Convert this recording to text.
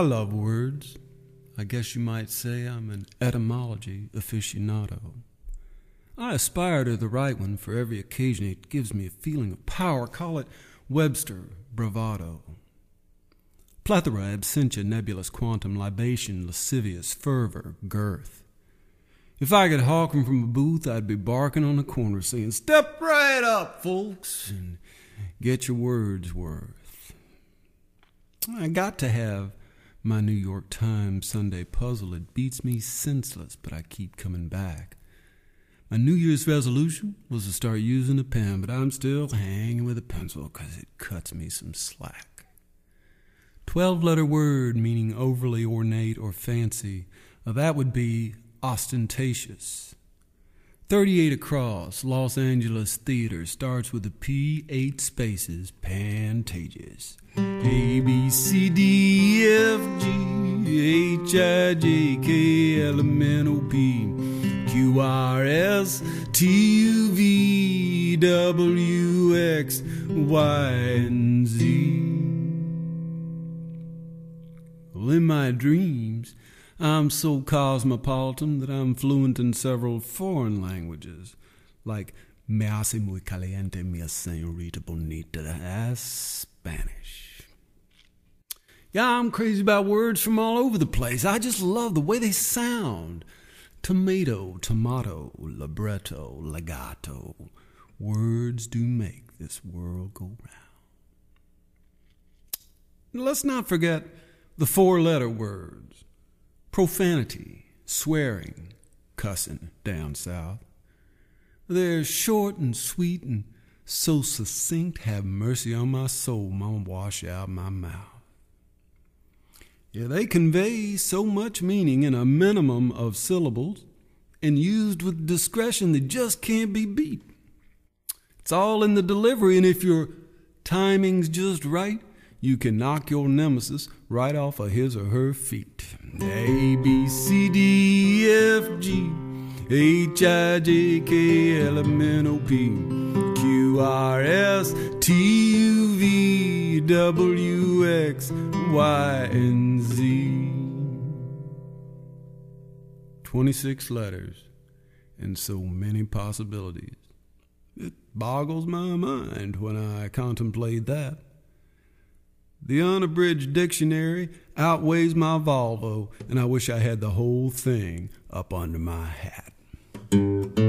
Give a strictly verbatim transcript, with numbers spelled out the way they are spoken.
love words. I guess you might say I'm an etymology aficionado. I aspire to the right one for every occasion. It gives me a feeling of power. Call it Webster bravado. Plethora, absentia, nebulous, quantum, libation, lascivious, fervor, girth. If I could hawk 'em from a booth, I'd be barking on the corner saying, "Step right up, folks, and get your words worth." I got to have my New York Times Sunday puzzle. It beats me senseless, but I keep coming back. My New Year's resolution was to start using a pen, but I'm still hanging with a pencil because it cuts me some slack. Twelve-letter word meaning overly ornate or fancy. Uh, that would be ostentatious. thirty-eight across, Los Angeles Theater, starts with a P, eight spaces, pantages. A, B, C, D, F, G, H, I, J, K, L, M, N, O, P, Q, R, S, T, U, V, W, X, Y, and Z. Well, in my dreams, I'm so cosmopolitan that I'm fluent in several foreign languages, like me hace muy caliente mi señorita bonita, that's Spanish. Yeah, I'm crazy about words from all over the place. I just love the way they sound. Tomato, tomato, libretto, legato. Words do make this world go round. Let's not forget the four-letter words. Profanity, swearing, cussing down south. They're short and sweet and so succinct, have mercy on my soul, mama, wash out my mouth. Yeah, they convey so much meaning in a minimum of syllables, and used with discretion that just can't be beat. It's all in the delivery, and if your timing's just right, you can knock your nemesis right off of his or her feet. A, B, C, D, F, G, H, I, J, K, L, M, N, O, P, Q, R, S, T, U, V, W, X, Y, and Z. Twenty-six letters and so many possibilities. It boggles my mind when I contemplate that. The unabridged dictionary outweighs my Volvo, and I wish I had the whole thing up under my hat.